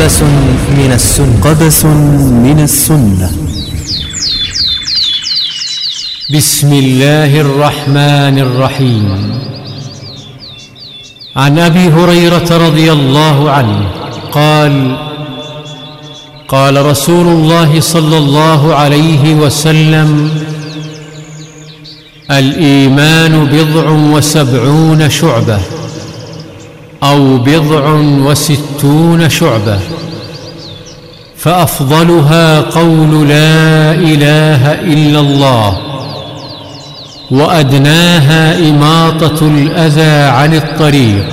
قبس من السنة. قبس من السنة. بسم الله الرحمن الرحيم. عن أبي هريرة رضي الله عنه قال: قال رسول الله صلى الله عليه وسلم: الإيمان 70 شعبة أو 60 شعبة، فأفضلها قول لا إله إلا الله، وأدناها إماطة الأذى عن الطريق،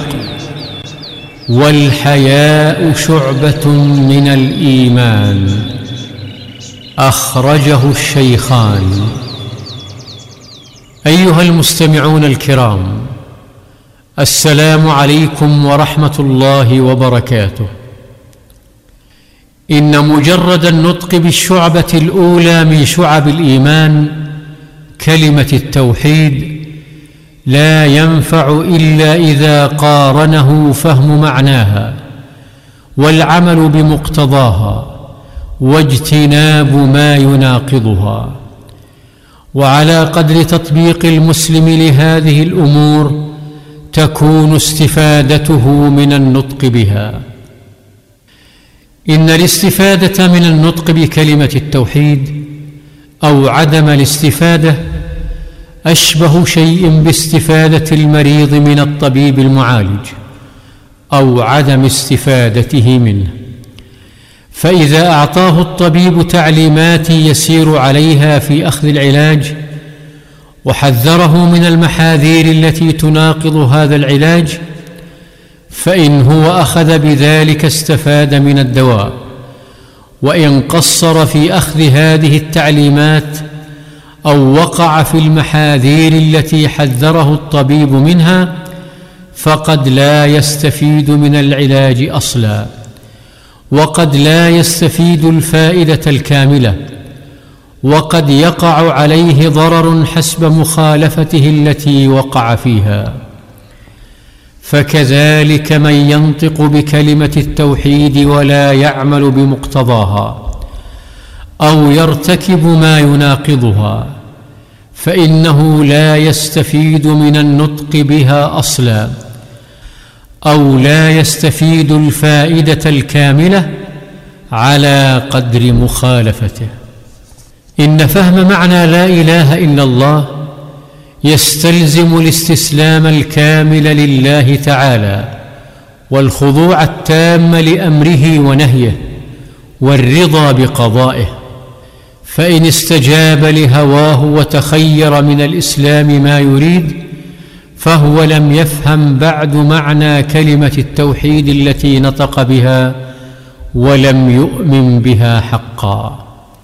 والحياء شعبة من الإيمان. أخرجه الشيخان. أيها المستمعون الكرام، السلام عليكم ورحمة الله وبركاته. إن مجرد النطق بالشعبة الأولى من شعب الإيمان، كلمة التوحيد، لا ينفع إلا إذا قارنه فهم معناها والعمل بمقتضاها واجتناب ما يناقضها. وعلى قدر تطبيق المسلم لهذه الأمور تكون استفادته من النطق بها. إن الاستفادة من النطق بكلمة التوحيد أو عدم الاستفادة أشبه شيء باستفادة المريض من الطبيب المعالج أو عدم استفادته منه. فإذا أعطاه الطبيب تعليمات يسير عليها في أخذ العلاج، وحذره من المحاذير التي تناقض هذا العلاج، فإن هو أخذ بذلك استفاد من الدواء. وإن قصر في أخذ هذه التعليمات أو وقع في المحاذير التي حذره الطبيب منها، فقد لا يستفيد من العلاج أصلا، وقد لا يستفيد الفائدة الكاملة، وقد يقع عليه ضرر حسب مخالفته التي وقع فيها. فكذلك من ينطق بكلمة التوحيد ولا يعمل بمقتضاها أو يرتكب ما يناقضها، فإنه لا يستفيد من النطق بها أصلا، أو لا يستفيد الفائدة الكاملة على قدر مخالفته. إن فهم معنى لا إله إلا الله يستلزم الاستسلام الكامل لله تعالى، والخضوع التام لأمره ونهيه، والرضا بقضائه. فإن استجاب لهواه وتخير من الإسلام ما يريد، فهو لم يفهم بعد معنى كلمة التوحيد التي نطق بها، ولم يؤمن بها حقا.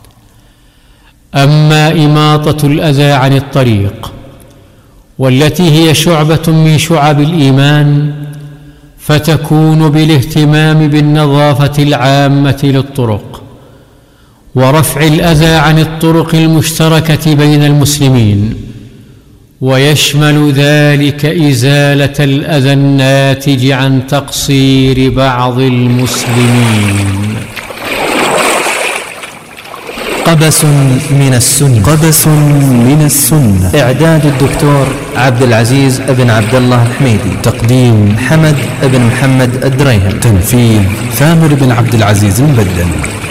أما إماطة الأذى عن الطريق، والتي هي شعبة من شعب الإيمان، فتكون بالاهتمام بالنظافة العامة للطرق، ورفع الأذى عن الطرق المشتركة بين المسلمين، ويشمل ذلك إزالة الأذى الناتج عن تقصير بعض المسلمين. قبس من السنة. قبس من السنة. إعداد الدكتور عبد العزيز بن عبد الله الحميدي. تقديم حمد بن محمد الدريهم. تنفيذ ثامر بن عبد العزيز المبدل.